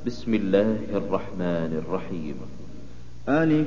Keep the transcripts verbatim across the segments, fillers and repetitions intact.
بسم الله الرحمن الرحيم. ألف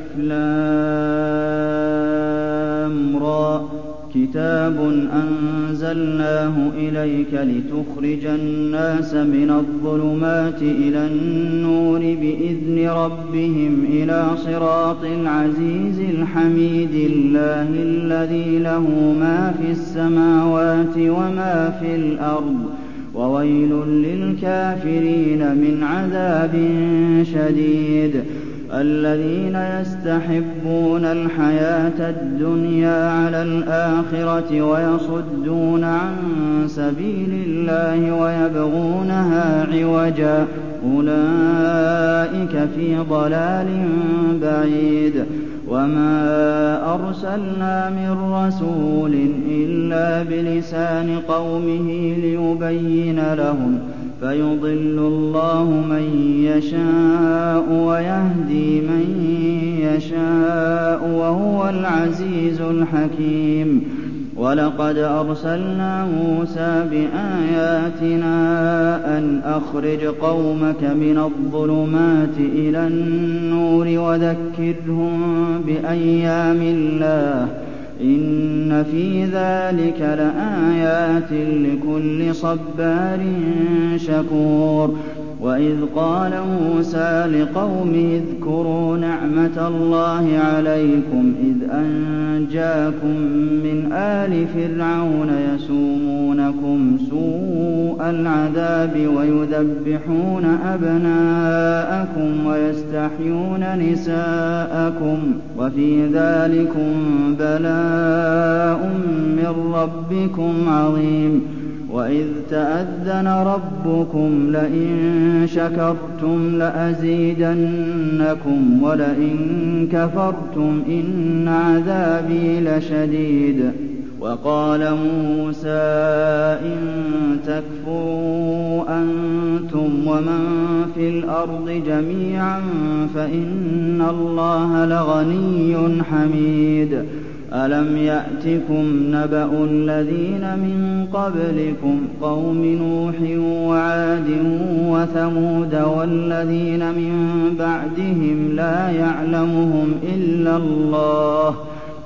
لام را كتاب أنزلناه إليك لتخرج الناس من الظلمات إلى النور بإذن ربهم إلى صراط العزيز الحميد الله الذي له ما في السماوات وما في الأرض وويل للكافرين من عذاب شديد. الذين يستحبون الحياة الدنيا على الآخرة ويصدون عن سبيل الله ويبغونها عوجا أولئك في ضلال بعيد. وما أرسلنا من رسول إلا بلسان قومه ليبين لهم فيضل الله من يشاء ويهدي من يشاء وهو العزيز الحكيم. ولقد أرسلنا موسى بآياتنا أن أخرج قومك من الظلمات إلى النور وذكرهم بأيام الله إن في ذلك لآيات لكل صبار شكور. وإذ قال موسى لقومه اذكروا نعمة الله عليكم إذ أنجاكم من آل فرعون يسومونكم سوء العذاب ويذبحون أبناءكم ويستحيون نساءكم وفي ذلكم بلاء من ربكم عظيم. وإذ تأذن ربكم لئن شكرتم لأزيدنكم ولئن كفرتم إن عذابي لشديد. وقال موسى إن تكفروا أنتم ومن في الأرض جميعا فإن الله لغني حميد. ألم يأتكم نبأ الذين من قبلكم قوم نوح وعاد وثمود والذين من بعدهم لا يعلمهم إلا الله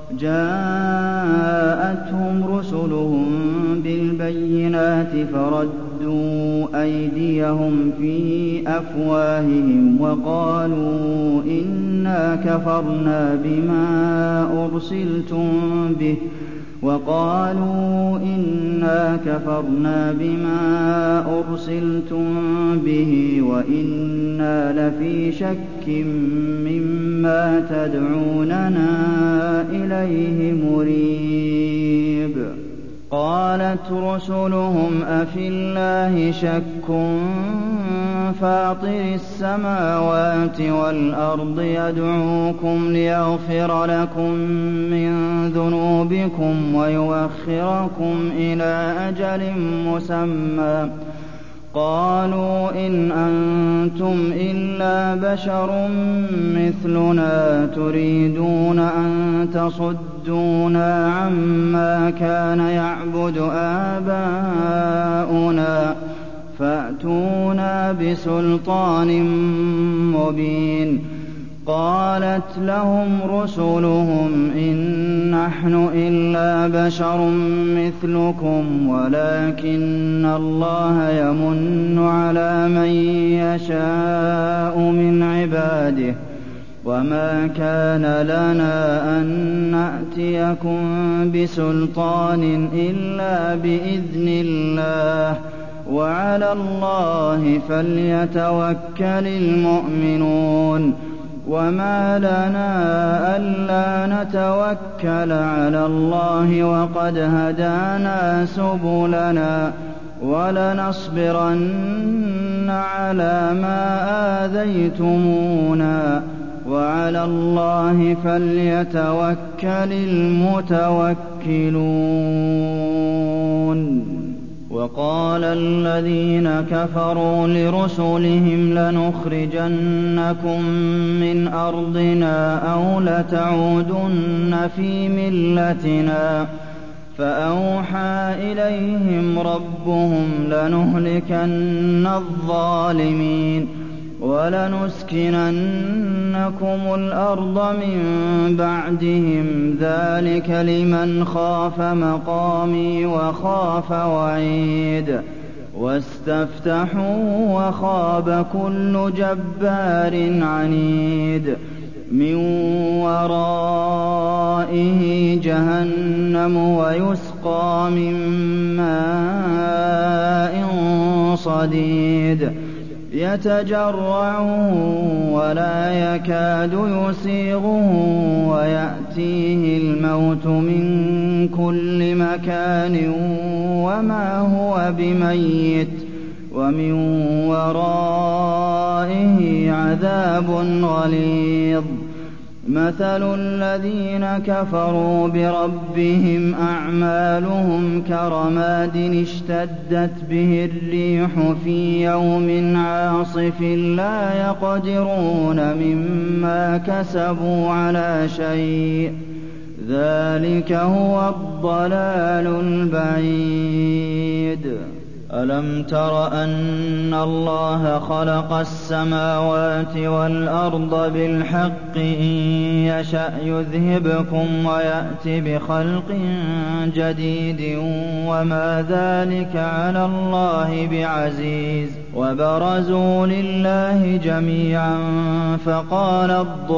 جاءتهم رسلهم بالبينات فردوا أيديهم في أفواههم وقالوا إنا كفرنا بما أرسلتم به وقالوا إنا كفرنا بما أرسلتم به وإنا لفي شك مما تدعوننا إليه مريب. قالت رسلهم أفي الله شك فاطر السماوات والأرض يدعوكم ليغفر لكم من ذنوبكم ويؤخركم إلى أجل مسمى قالوا إن أنتم إلا بشر مثلنا تريدون أن تصدونا عما كان يعبد آباؤنا فأتونا بسلطان مبين. قالت لهم رسلهم إن نحن إلا بشر مثلكم ولكن الله يمن على من يشاء من عباده وما كان لنا أن نأتيكم بسلطان إلا بإذن الله وعلى الله فليتوكل المؤمنون. وما لنا ألا نتوكل على الله وقد هدانا سبلنا ولنصبرن على ما آذيتمونا وعلى الله فليتوكل المتوكلون. وقال الذين كفروا لرسلهم لنخرجنكم من أرضنا أو لتعودن في ملتنا فأوحى إليهم ربهم لنهلكن الظالمين وَلَنُسْكِنَنَّكُمُ الْأَرْضَ مِن بَعْدِهِمْ ۚ ذَٰلِكَ لِمَنْ خَافَ مَقَامِي وَخَافَ وَعِيدِ وَاسْتَفْتَحُوا وَخَابَ كُلُّ جَبَّارٍ عَنِيدٍ مِّن وَرَائِهِ جَهَنَّمُ وَيُسْقَىٰ مِن مَّاءٍ صَدِيدٍ يَتَجَرَّعُهُ وَلَا يَكَادُ يُسِيغُهُ وَيَأْتِيهِ الْمَوْتُ مِن كُلِّ مَكَانٍ وَمَا هُوَ بِمَيِّتٍ وَمِن وَرَائِهِ عَذَابٌ غَلِيظٌ مَثَلُ الَّذِينَ كَفَرُوا بِرَبِّهِمْ أَعْمَالُهُمْ كَرَمَادٍ اشْتَدَّتْ بِهِ الرِّيحُ فِي يَوْمٍ عَاصِفٍ لَّا يَقْدِرُونَ مِمَّا كَسَبُوا عَلَىٰ شَيْءٍ ۚ ذَٰلِكَ هُوَ الضَّلَالُ الْبَعِيدُ أَلَمْ تَرَ أَنَّ اللَّهَ خَلَقَ السَّمَاوَاتِ وَالْأَرْضَ بِالْحَقِّ ۚ إِن يَشَأْ يُذْهِبْكُمْ وَيَأْتِ بِخَلْقٍ جَدِيدٍ ۚ وَمَا ذَٰلِكَ عَلَى اللَّهِ بِعَزِيزٍ وَبَرَزُوا لِلَّهِ جَمِيعًا فَقَالَ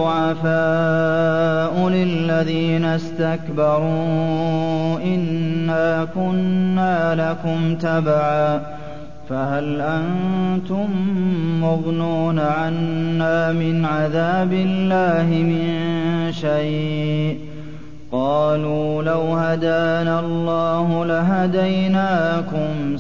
الضُّعَفَاءُ لِلَّذِينَ اسْتَكْبَرُوا إِنَّا كُنَّا لَكُمْ تَبَعًا فَهَلْ أَنتُم مُّغْنُونَ عَنَّا مِنْ عَذَابِ اللَّهِ مِن شَيْءٍ ۚ قَالُوا لَوْ هَدَانَا اللَّهُ لَهَدَيْنَاكُمْ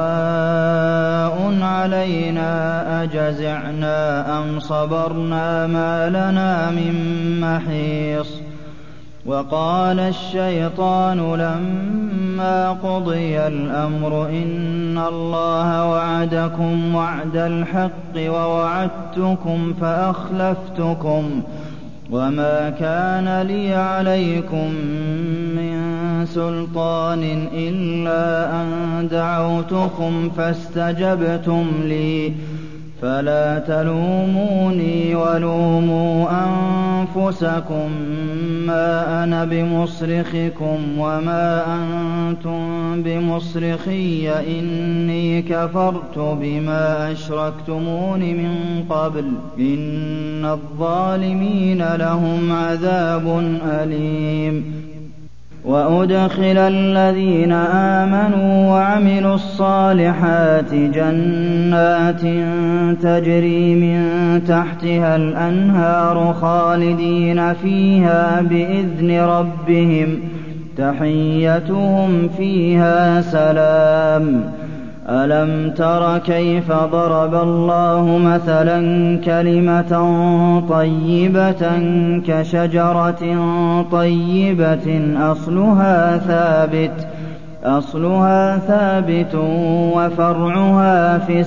سَوَاءٌ عَلَيْنَا أَجَزِعْنَا أَمْ صَبَرْنَا مَا لَنَا مِن مَّحِيصٍ وَقَالَ الشَّيْطَانُ لَمَّا قُضِيَ الْأَمْرُ إِنَّ اللَّهَ وَعَدَكُمْ وَعْدَ الْحَقِّ وَوَعَدتُّكُمْ فَأَخْلَفْتُكُمْ وَمَا كَانَ لِيَ عَلَيْكُم مِّن سُلْطَانٍ إِلَّا أَن دَعَوْتُكُمْ فَاسْتَجَبْتُمْ لِي فَلَا تَلُومُونِي وَلُومُوا أَنفُسَكُم مَّا أَنَا بِمُصْرِخِكُمْ وَمَا أَنتُم بِمُصْرِخِيَّ ۖ إِنِّي كَفَرْتُ بِمَا أَشْرَكْتُمُونِ مِن قَبْلُ ۗ إِنَّ الظَّالِمِينَ لَهُمْ عَذَابٌ أَلِيمٌ وَأُدْخِلَ الَّذِينَ آمَنُوا وَعَمِلُوا الصَّالِحَاتِ جَنَّاتٍ تَجْرِي مِن تَحْتِهَا الْأَنْهَارُ خَالِدِينَ فِيهَا بِإِذْنِ رَبِّهِمْ ۖ تَحِيَّتُهُمْ فِيهَا سَلَامٌ أَلَمْ تَرَ كَيْفَ ضَرَبَ اللَّهُ مَثَلًا كَلِمَةً طَيِّبَةً كَشَجَرَةٍ طَيِّبَةٍ أَصْلُهَا ثَابِتٌ أَصْلُهَا ثَابِتٌ وَفَرْعُهَا فِي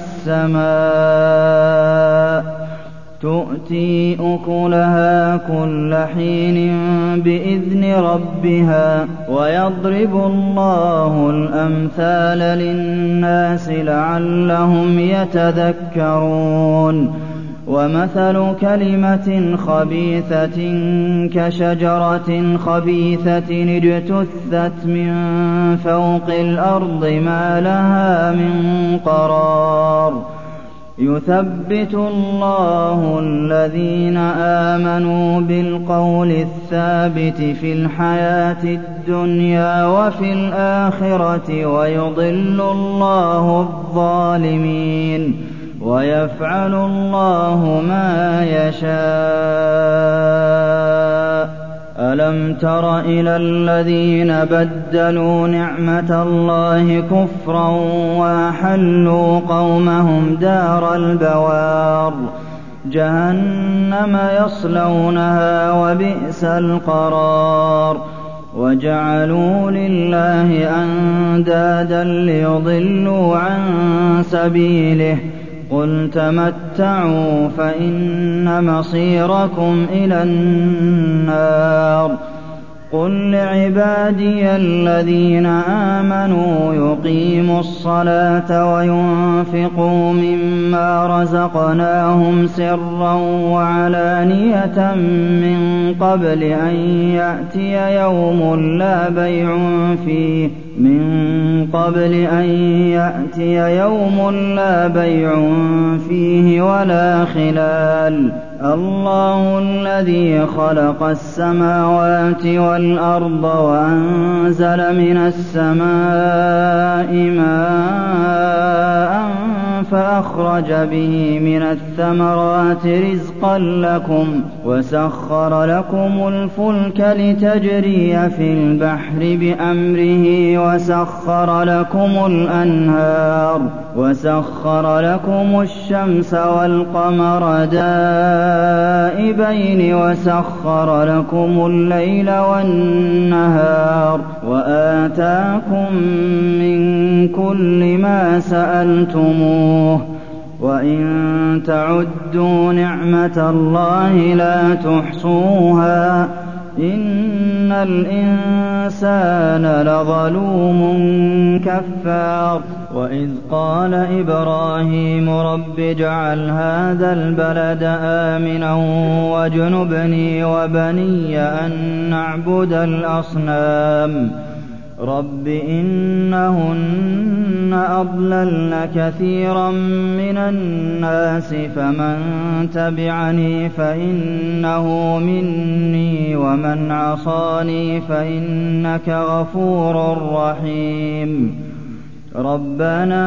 السَّمَاءِ تُؤْتِي أُكُلَهَا كُلَّ حِينٍ بِإِذْنِ رَبِّهَا ۗ وَيَضْرِبُ اللَّهُ الْأَمْثَالَ لِلنَّاسِ لَعَلَّهُمْ يَتَذَكَّرُونَ وَمَثَلُ كَلِمَةٍ خَبِيثَةٍ كَشَجَرَةٍ خَبِيثَةٍ اجْتُثَّتْ مِن فَوْقِ الْأَرْضِ مَا لَهَا مِن قَرَارٍ يُثَبِّتُ اللَّهُ الَّذِينَ آمَنُوا بِالْقَوْلِ الثَّابِتِ فِي الْحَيَاةِ الدُّنْيَا وَفِي الْآخِرَةِ ۖ وَيُضِلُّ اللَّهُ الظَّالِمِينَ وَيَفْعَلُ اللَّهُ مَا يَشَاءُ أَلَمْ تَرَ إِلَى الَّذِينَ بَدَّلُوا نِعْمَةَ اللَّهِ كُفْرًا وَأَحَلُّوا قَوْمَهُمْ دَارَ الْبَوَارِ جَهَنَّمَ يَصْلَوْنَهَا ۖ وَبِئْسَ الْقَرَارُ وَجَعَلُوا لِلَّهِ أَندَادًا لِّيُضِلُّوا عَن سَبِيلِهِ ۗ قُلْ تَمَتَّعُوا فَإِنَّ مَصِيرَكُمْ إِلَى النَّارِ قُل لِّعِبَادِيَ الَّذِينَ آمَنُوا يُقِيمُوا الصَّلَاةَ وَيُنفِقُوا مِمَّا رَزَقْنَاهُمْ سِرًّا وَعَلَانِيَةً مِّن قَبْلِ أَن يَأْتِيَ يَوْمٌ لَّا بَيْعٌ فِيهِ مِن قَبْلِ أَن يَأْتِيَ يَوْمٌ لَّا بَيْعٌ فِيهِ وَلَا خِلَالٌ اللَّهُ الَّذِي خَلَقَ السَّمَاوَاتِ وَالْأَرْضَ وَأَنزَلَ مِنَ السَّمَاءِ مَاءً فَأَخْرَجَ بِهِ مِنَ الثَّمَرَاتِ رِزْقًا لَّكُمْ وَسَخَّرَ لَكُمُ الْفُلْكَ لِتَجْرِيَ فِي الْبَحْرِ بِأَمْرِهِ وَسَخَّرَ لَكُمُ الْأَنْهَارَ وَسَخَّرَ لَكُمُ الشَّمْسَ وَالْقَمَرَ دَائِبَيْنِ وَسَخَّرَ لَكُمُ اللَّيْلَ وَالنَّهَارَ وَآتَاكُم مِّن كُلِّ مَا سَأَلْتُمُوهُ وَإِن تَعُدُّوا نِعْمَةَ اللَّهِ لَا تُحْصُوهَا إِنَّ الْإِنسَانَ لَظَلُومٌ كَفَّارٌ وَإِذْ قَالَ إِبْرَاهِيمُ رَبِّ اجْعَلْ هَٰذَا الْبَلَدَ آمِنًا وَاجْنُبْنِي وَبَنِيَّ أَن نَّعْبُدَ الْأَصْنَامَ رَبِّ إِنَّهُنَّ أَضْلَلْنَ كَثِيرًا مِّنَ النَّاسِ فَمَن تَبِعَنِي فَإِنَّهُ مِنِّي وَمَنْ عَصَانِي فَإِنَّكَ غَفُورٌ رَّحِيمٌ رَبَّنَا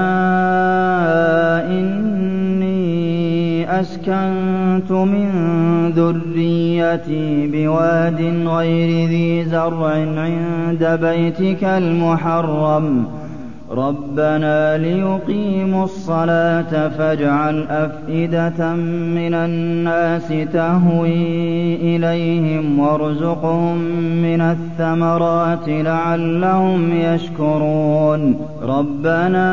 إِنِّي أَسْكَنتُ مِن ذُرِّيَّتِي بِوَادٍ غَيْرِ ذِي زَرْعٍ عِندَ بَيْتِكَ الْمُحَرَّمِ رَبَّنَا لِيُقِيمُوا الصَّلَاةَ فَاجْعَلْ أَفْئِدَةً مِّنَ النَّاسِ تَهْوِي إِلَيْهِمْ وَارْزُقْهُم مِّنَ الثَّمَرَاتِ لَعَلَّهُمْ يَشْكُرُونَ رَبَّنَا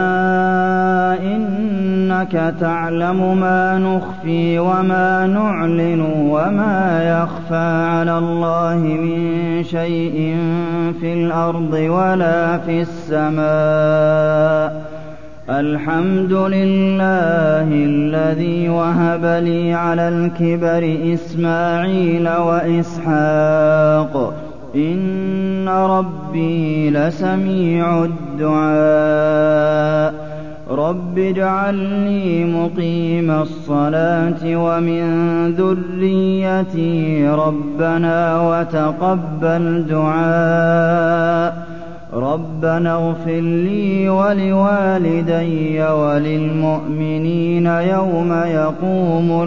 إِنَّكَ تَعْلَمُ مَا نُخْفِي وَمَا نُعْلِنُ وَمَا يَخْفَىٰ عَلَى اللَّهِ مِن شَيْءٍ فِي الْأَرْضِ وَلَا فِي السَّمَاءِ الْحَمْدُ لِلَّهِ الَّذِي وَهَبَ لِي عَلَى الْكِبَرِ إِسْمَاعِيلَ وَإِسْحَاقَ إِنَّ رَبِّي لَسَمِيعُ الدُّعَاءِ رَبِّ اجْعَلْنِي مُقِيمَ الصَّلَاةِ وَمِن ذُرِّيَّتِي رَبَّنَا وَتَقَبَّلْ دُعَاءِ رَبَّنَا اغْفِرْ لِي وَلِوَالِدَيَّ وَلِلْمُؤْمِنِينَ يَوْمَ يَقُومُ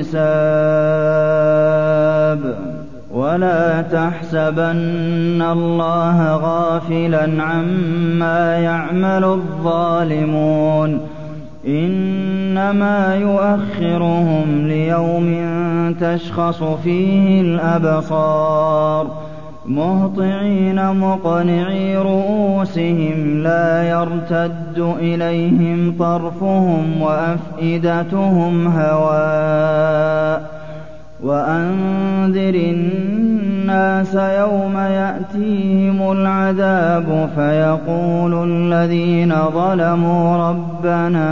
الْحِسَابُ وَلَا تَحْسَبَنَّ اللَّهَ غَافِلًا عَمَّا يَعْمَلُ الظَّالِمُونَ إِنَّمَا يُؤَخِّرُهُمْ لِيَوْمٍ تَشْخَصُ فِيهِ الْأَبْصَارُ مُهْطِعِينَ مُقْنِعِي رُءُوسِهِمْ لَا يَرْتَدُّ إِلَيْهِمْ طَرْفُهُمْ وَأَفْئِدَتُهُمْ هَوَاءٌ وَأَنذِرِ النَّاسَ يَوْمَ يَأْتِيهِمُ الْعَذَابُ فَيَقُولُ الَّذِينَ ظَلَمُوا رَبَّنَا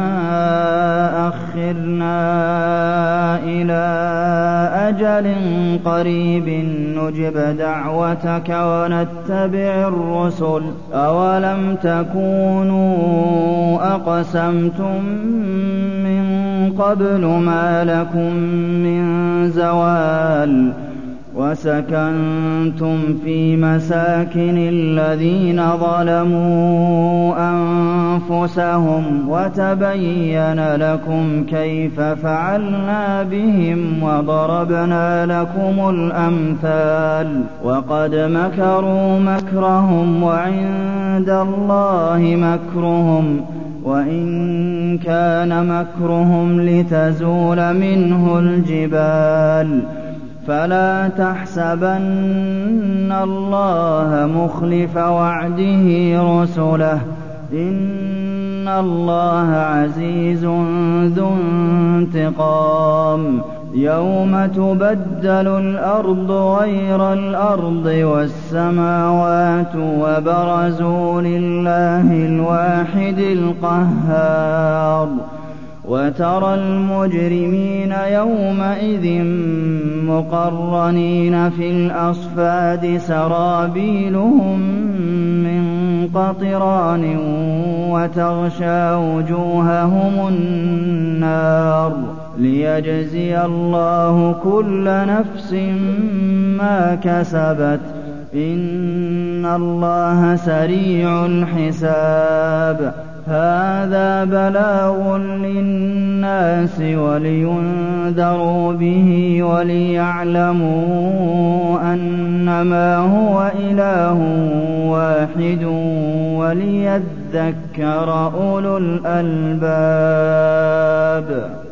أَخِّرْنَا إِلَىٰ أَجَلٍ قَرِيبٍ نُّجِبْ دَعْوَتَكَ وَنَتَّبِعِ الرُّسُلَ أَوَلَمْ تَكُونُوا أَقْسَمْتُم مِّن قَبْلُ مَا لَكُم مِّن زَوَالٍ وَسَكَنتُمْ فِي مَسَاكِنِ الَّذِينَ ظَلَمُوا أَنفُسَهُمْ وَتَبَيَّنَ لَكُمْ كَيْفَ فَعَلْنَا بِهِمْ وَضَرَبْنَا لَكُمُ الْأَمْثَالَ وَقَدْ مَكَرُوا مَكْرَهُمْ وَعِندَ اللَّهِ مَكْرُهُمْ وَإِن كَانَ مَكْرُهُمْ لِتَزُولَ مِنْهُ الْجِبَالُ فَلَا تَحْسَبَنَّ اللَّهَ مُخْلِفَ وَعْدِهِ رُسُلَهُ إِنَّ اللَّهَ عَزِيزٌ ذُو انتِقَامٍ يَوْمَ تُبَدَّلُ الْأَرْضُ غَيْرَ الْأَرْضِ وَالسَّمَاوَاتُ وَبَرَزُوا لِلَّهِ الْوَاحِدِ الْقَهَّارِ وَتَرَى الْمُجْرِمِينَ يَوْمَئِذٍ مُّقَرَّنِينَ فِي الْأَصْفَادِ سَرَابِيلُهُم مِّن قَطِرَانٍ وَتَغْشَىٰ وُجُوهَهُمُ النَّارُ لِيَجْزِيَ اللَّهُ كُلَّ نَفْسٍ مَّا كَسَبَتْ ۚ إِنَّ اللَّهَ سَرِيعُ الْحِسَابِ هَٰذَا بَلَاغٌ لِّلنَّاسِ وَلِيُنذَرُوا بِهِ وَلِيَعْلَمُوا أَنَّمَا هُوَ إِلَٰهٌ وَاحِدٌ وَلِيَذَّكَّرَ أُولُو الْأَلْبَابِ